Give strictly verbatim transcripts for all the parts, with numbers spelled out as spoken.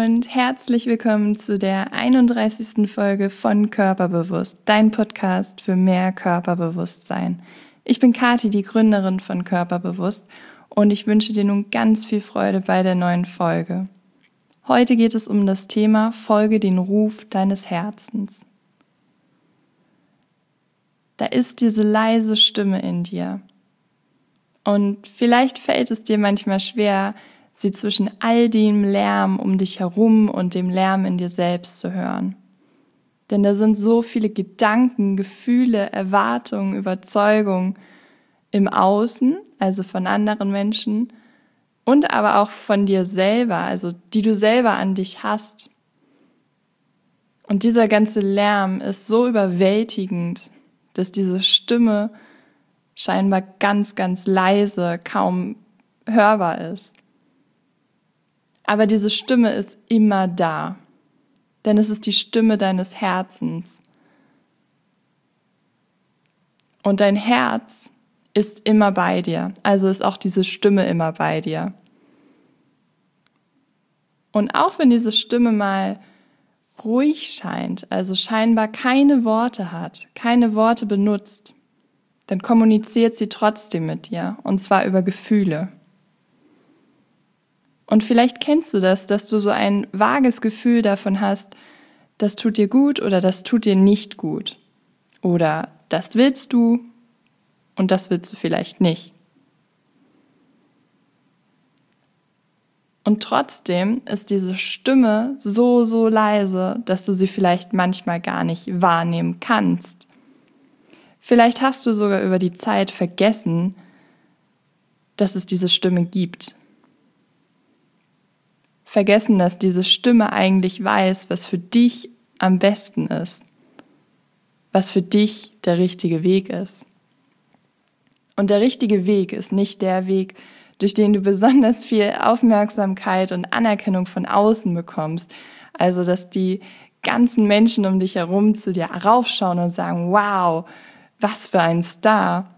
und herzlich willkommen zu der einunddreißigsten Folge von Körperbewusst, dein Podcast für mehr Körperbewusstsein. Ich bin Kathi, die Gründerin von Körperbewusst, und ich wünsche dir nun ganz viel Freude bei der neuen Folge. Heute geht es um das Thema Folge den Ruf deines Herzens. Da ist diese leise Stimme in dir. Und vielleicht fällt es dir manchmal schwer, sie zwischen all dem Lärm um dich herum und dem Lärm in dir selbst zu hören. Denn da sind so viele Gedanken, Gefühle, Erwartungen, Überzeugungen im Außen, also von anderen Menschen, und aber auch von dir selber, also die du selber an dich hast. Und dieser ganze Lärm ist so überwältigend, dass diese Stimme scheinbar ganz, ganz leise, kaum hörbar ist. Aber diese Stimme ist immer da, denn es ist die Stimme deines Herzens. Und dein Herz ist immer bei dir, also ist auch diese Stimme immer bei dir. Und auch wenn diese Stimme mal ruhig scheint, also scheinbar keine Worte hat, keine Worte benutzt, dann kommuniziert sie trotzdem mit dir, und zwar über Gefühle. Und vielleicht kennst du das, dass du so ein vages Gefühl davon hast, das tut dir gut oder das tut dir nicht gut. Oder das willst du und das willst du vielleicht nicht. Und trotzdem ist diese Stimme so, so leise, dass du sie vielleicht manchmal gar nicht wahrnehmen kannst. Vielleicht hast du sogar über die Zeit vergessen, dass es diese Stimme gibt. Vergessen, dass diese Stimme eigentlich weiß, was für dich am besten ist, was für dich der richtige Weg ist. Und der richtige Weg ist nicht der Weg, durch den du besonders viel Aufmerksamkeit und Anerkennung von außen bekommst. Also, dass die ganzen Menschen um dich herum zu dir raufschauen und sagen, wow, was für ein Star.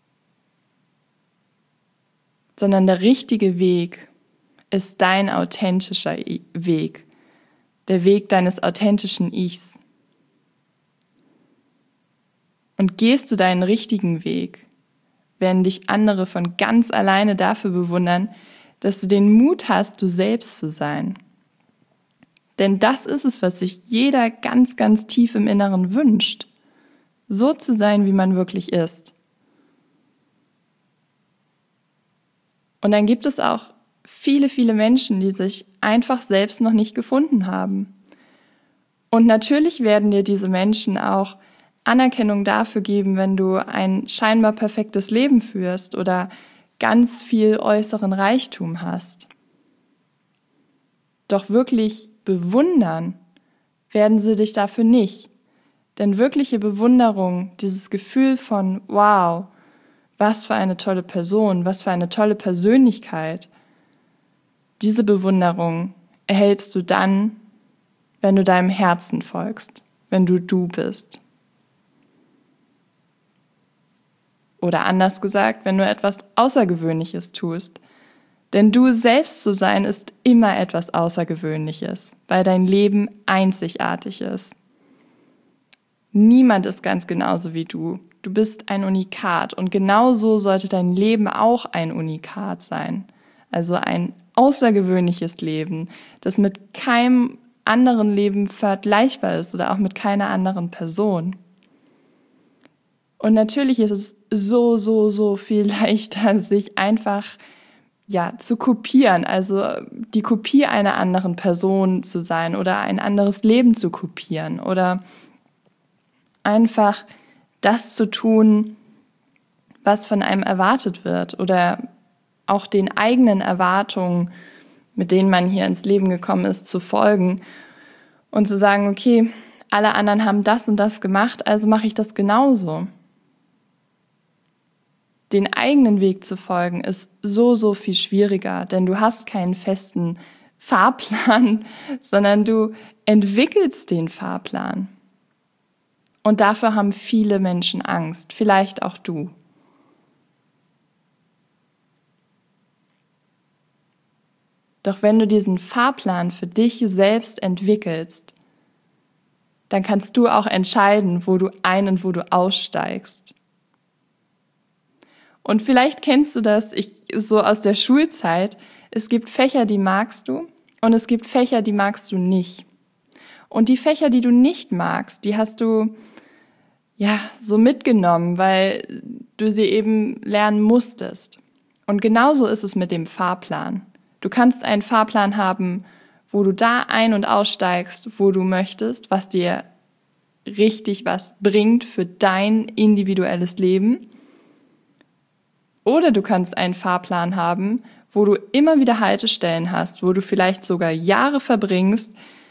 Sondern der richtige Weg ist dein authentischer Weg, der Weg deines authentischen Ichs. Und gehst du deinen richtigen Weg, werden dich andere von ganz alleine dafür bewundern, dass du den Mut hast, du selbst zu sein. Denn das ist es, was sich jeder ganz, ganz tief im Inneren wünscht, so zu sein, wie man wirklich ist. Und dann gibt es auch viele, viele Menschen, die sich einfach selbst noch nicht gefunden haben. Und natürlich werden dir diese Menschen auch Anerkennung dafür geben, wenn du ein scheinbar perfektes Leben führst oder ganz viel äußeren Reichtum hast. Doch wirklich bewundern werden sie dich dafür nicht. Denn wirkliche Bewunderung, dieses Gefühl von wow, was für eine tolle Person, was für eine tolle Persönlichkeit, diese Bewunderung erhältst du dann, wenn du deinem Herzen folgst, wenn du du bist. Oder anders gesagt, wenn du etwas Außergewöhnliches tust. Denn du selbst zu sein ist immer etwas Außergewöhnliches, weil dein Leben einzigartig ist. Niemand ist ganz genauso wie du. Du bist ein Unikat und genauso sollte dein Leben auch ein Unikat sein. Also ein außergewöhnliches Leben, das mit keinem anderen Leben vergleichbar ist oder auch mit keiner anderen Person. Und natürlich ist es so, so, so viel leichter, sich einfach ja, zu kopieren, also die Kopie einer anderen Person zu sein oder ein anderes Leben zu kopieren oder einfach das zu tun, was von einem erwartet wird oder auch den eigenen Erwartungen, mit denen man hier ins Leben gekommen ist, zu folgen und zu sagen, okay, alle anderen haben das und das gemacht, also mache ich das genauso. Den eigenen Weg zu folgen ist so, so viel schwieriger, denn du hast keinen festen Fahrplan, sondern du entwickelst den Fahrplan. Und dafür haben viele Menschen Angst, vielleicht auch du. Doch wenn du diesen Fahrplan für dich selbst entwickelst, dann kannst du auch entscheiden, wo du ein- und wo du aussteigst. Und vielleicht kennst du das, ich, so aus der Schulzeit, es gibt Fächer, die magst du und es gibt Fächer, die magst du nicht. Und die Fächer, die du nicht magst, die hast du ja so mitgenommen, weil du sie eben lernen musstest. Und genauso ist es mit dem Fahrplan. Du kannst einen Fahrplan haben, wo du da ein- und aussteigst, wo du möchtest, was dir richtig was bringt für dein individuelles Leben. Oder du kannst einen Fahrplan haben, wo du immer wieder Haltestellen hast, wo du vielleicht sogar Jahre verbringst,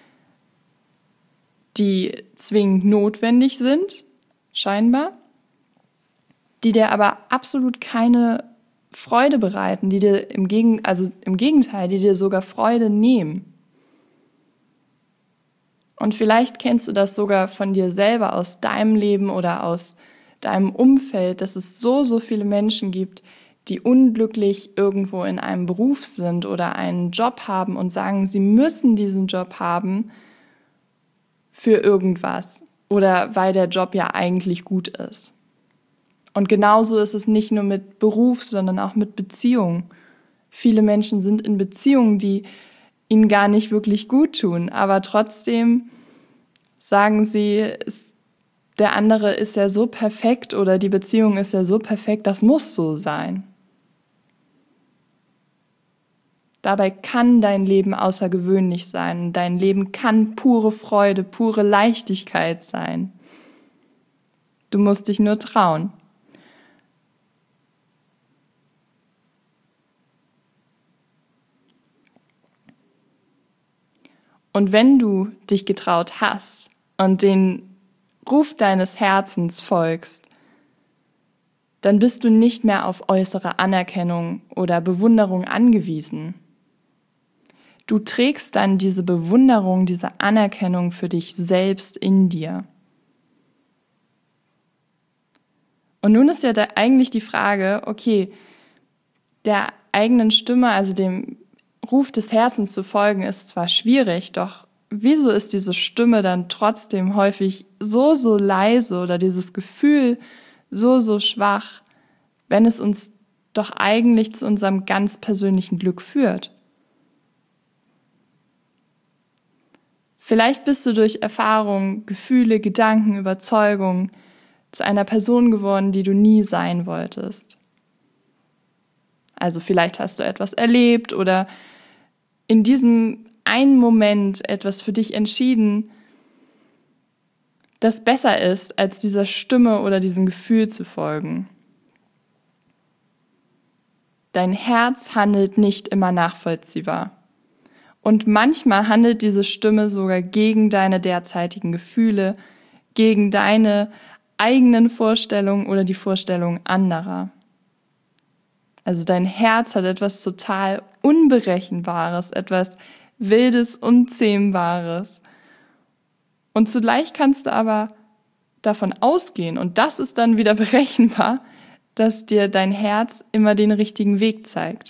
die zwingend notwendig sind, scheinbar, die dir aber absolut keine Freude bereiten, die dir im Gegen, also im Gegenteil, die dir sogar Freude nehmen. Und vielleicht kennst du das sogar von dir selber aus deinem Leben oder aus deinem Umfeld, dass es so, so viele Menschen gibt, die unglücklich irgendwo in einem Beruf sind oder einen Job haben und sagen, sie müssen diesen Job haben für irgendwas oder weil der Job ja eigentlich gut ist. Und genauso ist es nicht nur mit Beruf, sondern auch mit Beziehungen. Viele Menschen sind in Beziehungen, die ihnen gar nicht wirklich gut tun, aber trotzdem sagen sie, der andere ist ja so perfekt oder die Beziehung ist ja so perfekt, das muss so sein. Dabei kann dein Leben außergewöhnlich sein. Dein Leben kann pure Freude, pure Leichtigkeit sein. Du musst dich nur trauen. Und wenn du dich getraut hast und den Ruf deines Herzens folgst, dann bist du nicht mehr auf äußere Anerkennung oder Bewunderung angewiesen. Du trägst dann diese Bewunderung, diese Anerkennung für dich selbst in dir. Und nun ist ja da eigentlich die Frage, okay, der eigenen Stimme, also dem Ruf des Herzens zu folgen, ist zwar schwierig, doch wieso ist diese Stimme dann trotzdem häufig so, so leise oder dieses Gefühl so, so schwach, wenn es uns doch eigentlich zu unserem ganz persönlichen Glück führt? Vielleicht bist du durch Erfahrung, Gefühle, Gedanken, Überzeugungen zu einer Person geworden, die du nie sein wolltest. Also vielleicht hast du etwas erlebt oder in diesem einen Moment etwas für dich entschieden, das besser ist, als dieser Stimme oder diesem Gefühl zu folgen. Dein Herz handelt nicht immer nachvollziehbar. Und manchmal handelt diese Stimme sogar gegen deine derzeitigen Gefühle, gegen deine eigenen Vorstellungen oder die Vorstellungen anderer. Also dein Herz hat etwas total Unberechenbares, etwas Wildes, Unzähmbares. Und zugleich kannst du aber davon ausgehen, und das ist dann wieder berechenbar, dass dir dein Herz immer den richtigen Weg zeigt.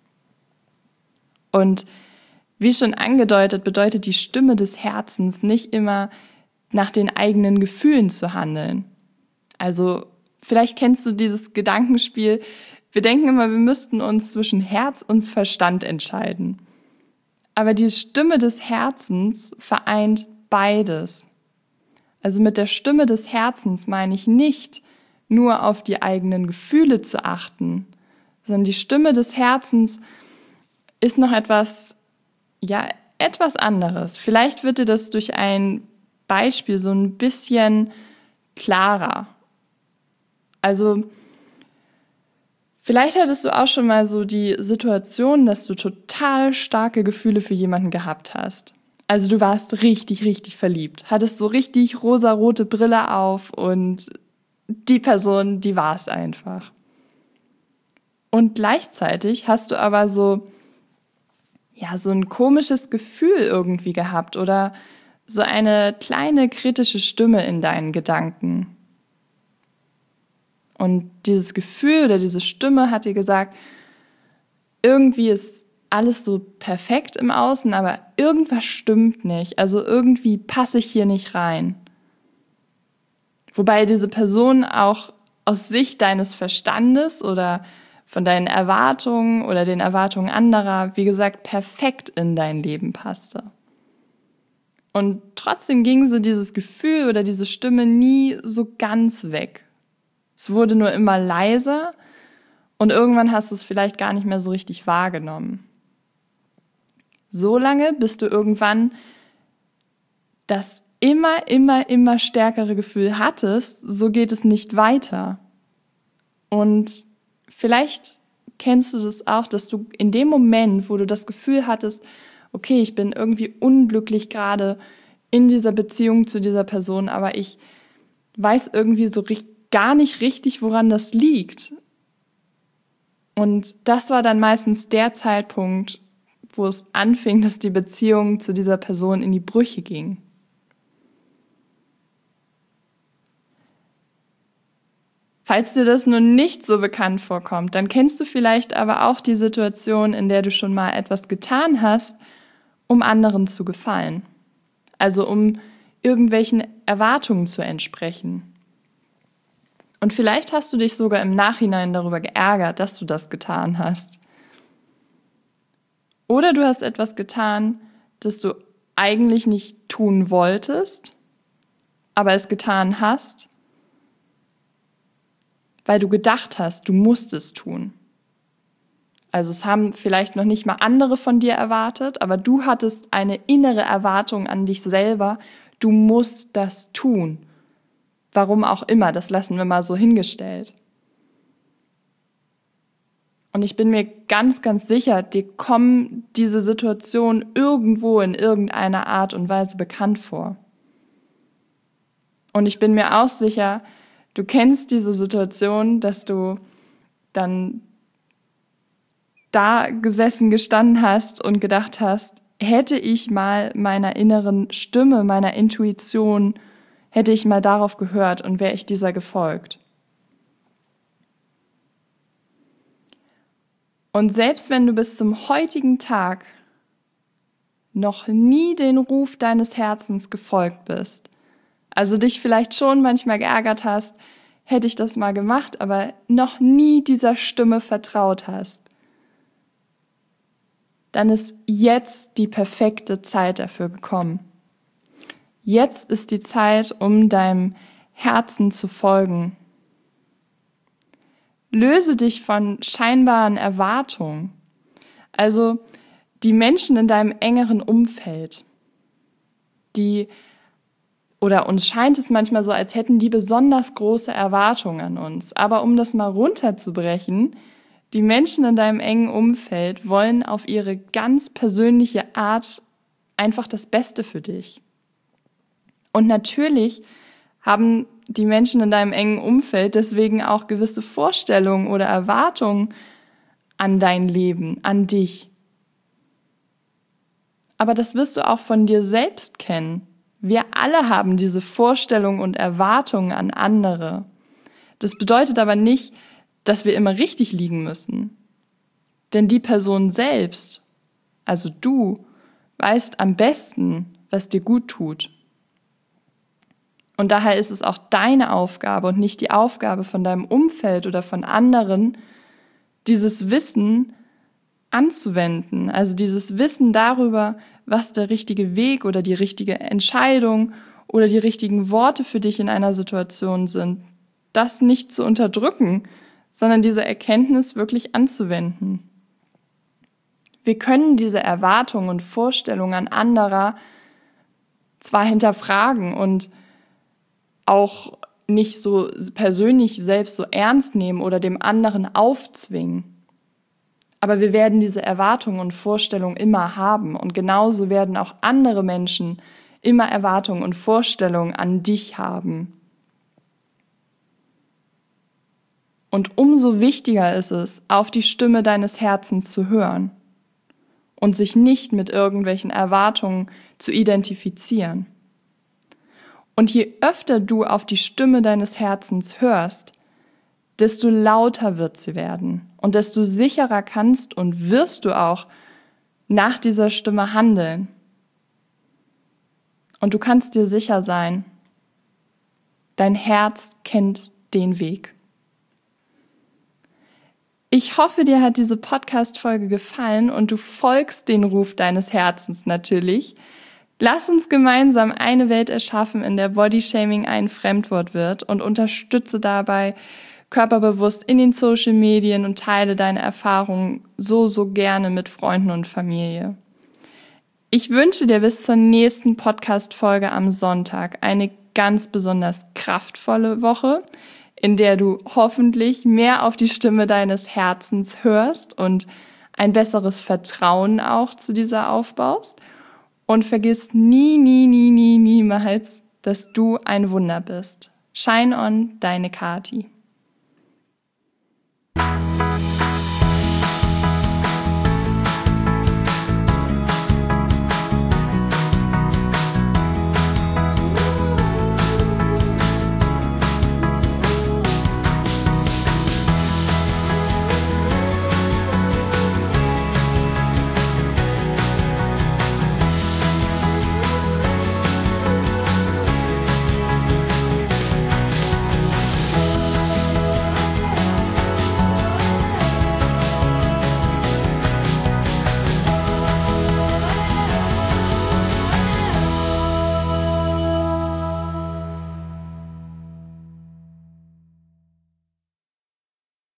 Und wie schon angedeutet, bedeutet die Stimme des Herzens nicht immer nach den eigenen Gefühlen zu handeln. Also vielleicht kennst du dieses Gedankenspiel, wir denken immer, wir müssten uns zwischen Herz und Verstand entscheiden. Aber die Stimme des Herzens vereint beides. Also mit der Stimme des Herzens meine ich nicht nur auf die eigenen Gefühle zu achten, sondern die Stimme des Herzens ist noch etwas Ja, etwas anderes. Vielleicht wird dir das durch ein Beispiel so ein bisschen klarer. Also vielleicht hattest du auch schon mal so die Situation, dass du total starke Gefühle für jemanden gehabt hast. Also du warst richtig, richtig verliebt, hattest so richtig rosarote Brille auf und die Person, die war es einfach. Und gleichzeitig hast du aber so ja, so ein komisches Gefühl irgendwie gehabt oder so eine kleine kritische Stimme in deinen Gedanken. Und dieses Gefühl oder diese Stimme hat dir gesagt, irgendwie ist alles so perfekt im Außen, aber irgendwas stimmt nicht. Also irgendwie passe ich hier nicht rein. Wobei diese Person auch aus Sicht deines Verstandes oder von deinen Erwartungen oder den Erwartungen anderer, wie gesagt, perfekt in dein Leben passte. Und trotzdem ging so dieses Gefühl oder diese Stimme nie so ganz weg. Es wurde nur immer leiser und irgendwann hast du es vielleicht gar nicht mehr so richtig wahrgenommen. So lange, bis du irgendwann das immer, immer, immer stärkere Gefühl hattest, so geht es nicht weiter. Und vielleicht kennst du das auch, dass du in dem Moment, wo du das Gefühl hattest, okay, ich bin irgendwie unglücklich gerade in dieser Beziehung zu dieser Person, aber ich weiß irgendwie so gar nicht richtig, woran das liegt. Und das war dann meistens der Zeitpunkt, wo es anfing, dass die Beziehung zu dieser Person in die Brüche ging. Falls dir das nun nicht so bekannt vorkommt, dann kennst du vielleicht aber auch die Situation, in der du schon mal etwas getan hast, um anderen zu gefallen. Also um irgendwelchen Erwartungen zu entsprechen. Und vielleicht hast du dich sogar im Nachhinein darüber geärgert, dass du das getan hast. Oder du hast etwas getan, das du eigentlich nicht tun wolltest, aber es getan hast, weil du gedacht hast, du musst es tun. Also es haben vielleicht noch nicht mal andere von dir erwartet, aber du hattest eine innere Erwartung an dich selber, du musst das tun. Warum auch immer, das lassen wir mal so hingestellt. Und ich bin mir ganz, ganz sicher, dir kommen diese Situationen irgendwo in irgendeiner Art und Weise bekannt vor. Und ich bin mir auch sicher, du kennst diese Situation, dass du dann da gesessen, gestanden hast und gedacht hast, hätte ich mal meiner inneren Stimme, meiner Intuition, hätte ich mal darauf gehört und wäre ich dieser gefolgt. Und selbst wenn du bis zum heutigen Tag noch nie den Ruf deines Herzens gefolgt bist, also dich vielleicht schon manchmal geärgert hast, hätte ich das mal gemacht, aber noch nie dieser Stimme vertraut hast, dann ist jetzt die perfekte Zeit dafür gekommen. Jetzt ist die Zeit, um deinem Herzen zu folgen. Löse dich von scheinbaren Erwartungen. Also die Menschen in deinem engeren Umfeld, die, oder uns scheint es manchmal so, als hätten die besonders große Erwartungen an uns. Aber um das mal runterzubrechen, die Menschen in deinem engen Umfeld wollen auf ihre ganz persönliche Art einfach das Beste für dich. Und natürlich haben die Menschen in deinem engen Umfeld deswegen auch gewisse Vorstellungen oder Erwartungen an dein Leben, an dich. Aber das wirst du auch von dir selbst kennen. Wir alle haben diese Vorstellungen und Erwartungen an andere. Das bedeutet aber nicht, dass wir immer richtig liegen müssen. Denn die Person selbst, also du, weißt am besten, was dir gut tut. Und daher ist es auch deine Aufgabe und nicht die Aufgabe von deinem Umfeld oder von anderen, dieses Wissen anzuwenden. Also dieses Wissen darüber, was der richtige Weg oder die richtige Entscheidung oder die richtigen Worte für dich in einer Situation sind. Das nicht zu unterdrücken, sondern diese Erkenntnis wirklich anzuwenden. Wir können diese Erwartungen und Vorstellungen an anderer zwar hinterfragen und auch nicht so persönlich selbst so ernst nehmen oder dem anderen aufzwingen. Aber wir werden diese Erwartungen und Vorstellungen immer haben und genauso werden auch andere Menschen immer Erwartungen und Vorstellungen an dich haben. Und umso wichtiger ist es, auf die Stimme deines Herzens zu hören und sich nicht mit irgendwelchen Erwartungen zu identifizieren. Und je öfter du auf die Stimme deines Herzens hörst, desto lauter wird sie werden und desto sicherer kannst und wirst du auch nach dieser Stimme handeln. Und du kannst dir sicher sein, dein Herz kennt den Weg. Ich hoffe, dir hat diese Podcast-Folge gefallen und du folgst den Ruf deines Herzens natürlich. Lass uns gemeinsam eine Welt erschaffen, in der Bodyshaming ein Fremdwort wird, und unterstütze dabei körperbewusst in den Social Medien und teile deine Erfahrungen so, so gerne mit Freunden und Familie. Ich wünsche dir bis zur nächsten Podcast-Folge am Sonntag eine ganz besonders kraftvolle Woche, in der du hoffentlich mehr auf die Stimme deines Herzens hörst und ein besseres Vertrauen auch zu dieser aufbaust. Und vergiss nie, nie, nie, nie, niemals, dass du ein Wunder bist. Shine on, deine Kati.